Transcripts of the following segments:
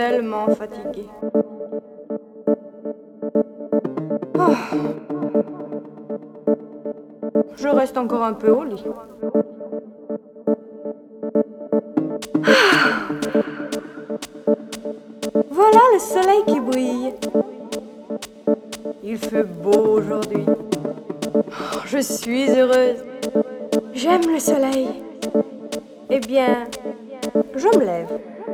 tellement fatiguée. Oh. Je reste encore un peu au lit. Voilà le soleil qui brille. Il fait beau aujourd'hui. Oh, je suis heureuse. J'aime le soleil. Eh bien, je me lève.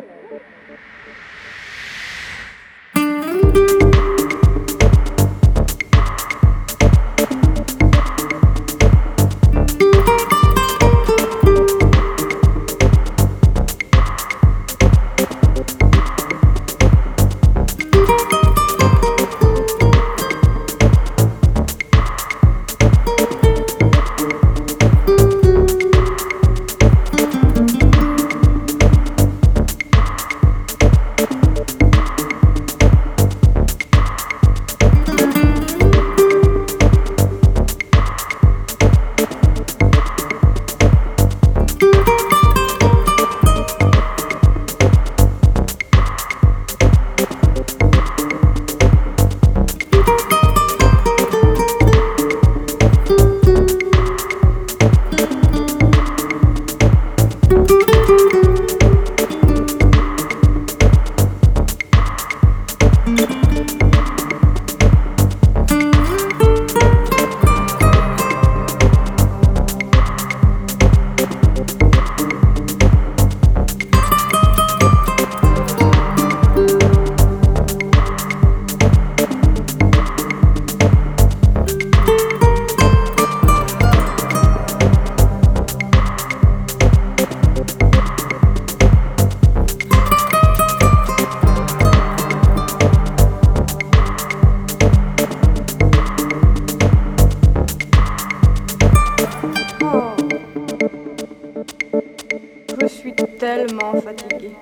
Je suis tellement fatiguée.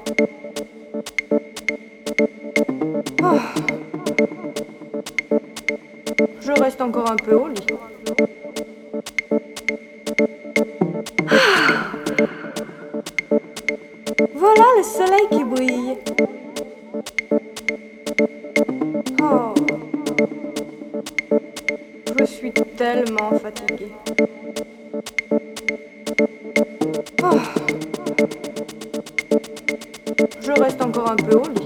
Oh. Je reste encore un peu au lit. Voilà le soleil qui brille. Oh. Je suis tellement fatiguée. Oh. Je reste encore un peu au lit.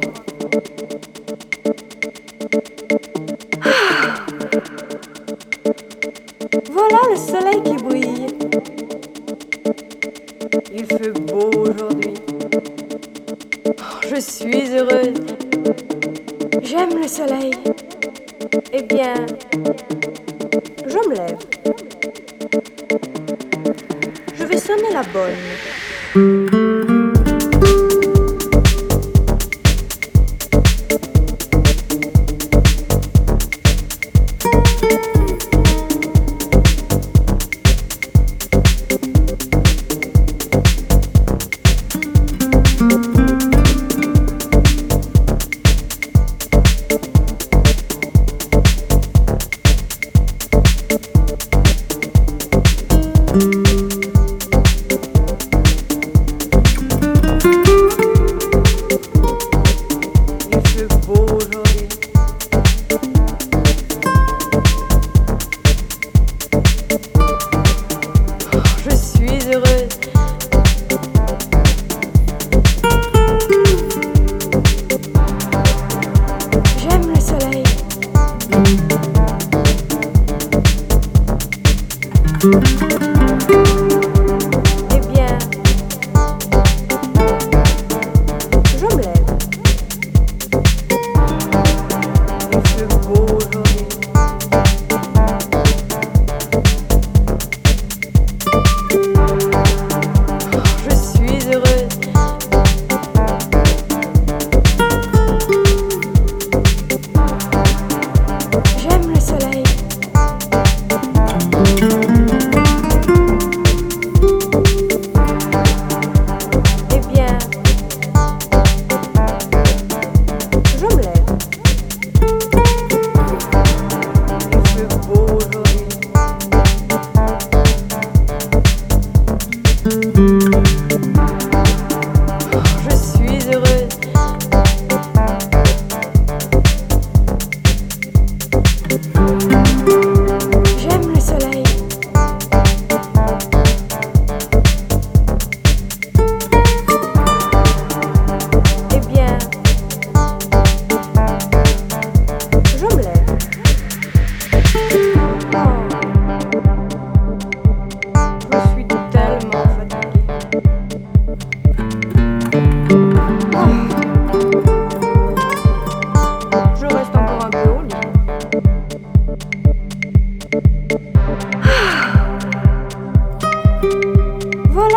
Voilà le soleil qui brille. Il fait beau aujourd'hui. Oh, je suis heureuse. J'aime le soleil. Eh bien, je me lève. Je vais sonner la bonne. J'aime le soleil.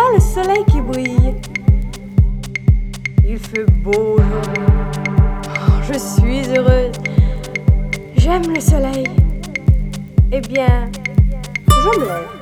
vois le soleil qui brille. Il fait beau aujourd'hui. Je suis heureuse. J'aime le soleil. Eh bien, je me lève.